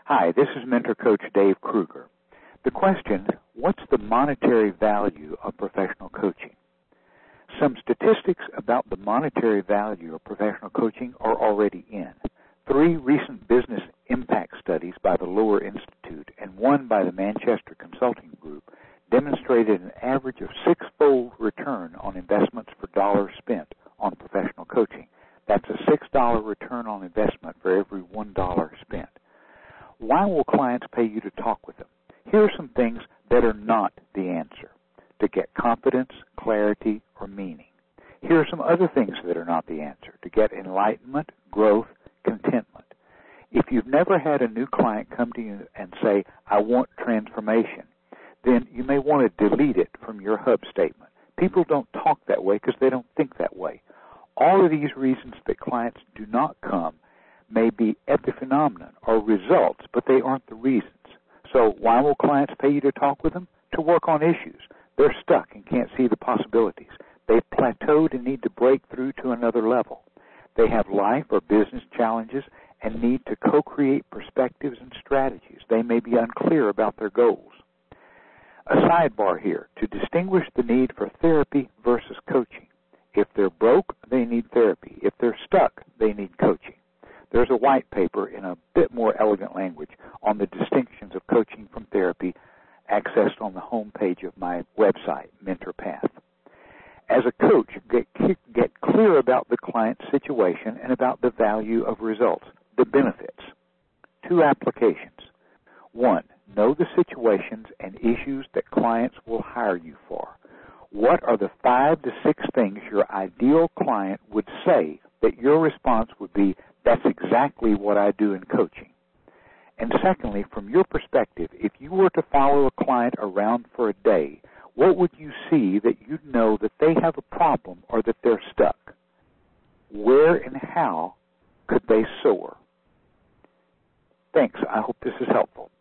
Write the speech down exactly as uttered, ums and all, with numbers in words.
Hi, this is Mentor Coach Dave Kruger. The question, what's the monetary value of professional coaching? Some statistics about the monetary value of professional coaching are already in. Three recent business impact studies by the Lohr Institute and one by the Manchester Consulting Group demonstrated an average of six-fold return on investments for dollars spent on professional coaching. That's a six dollar return on investment for every one dollar spent. Why will clients pay you to talk with them? Here are some things that are not the answer: to get confidence, clarity, or meaning. Here are some other things that are not the answer: to get enlightenment, growth, contentment. If you've never had a new client come to you and say, I want transformation, then you may want to delete it from your hub statement. People don't talk that way because they don't think that way. All of these reasons that clients do not come may be epiphenomenon or results, but they aren't the reasons. So why will clients pay you to talk with them? To work on issues. They're stuck and can't see the possibilities. They've plateaued and need to break through to another level. They have life or business challenges and need to co-create perspectives and strategies. They may be unclear about their goals. A sidebar here to distinguish the need for therapy versus coaching. If they're broke, they need therapy. If they're stuck, they need coaching. There's a white paper in a bit more elegant language on the distinctions of coaching from therapy accessed on the home page of my website, MentorPath. As a coach, get, get clear about the client's situation and about the value of results, the benefits. Two applications. One, know the situations and issues that clients will hire you for. What are the five to six things your ideal client would say that your response would be, that's exactly what I do in coaching? And secondly, from your perspective, if you were to follow a client around for a day, what would you see that you'd know that they have a problem or that they're stuck? Where and how could they soar? Thanks. I hope this is helpful.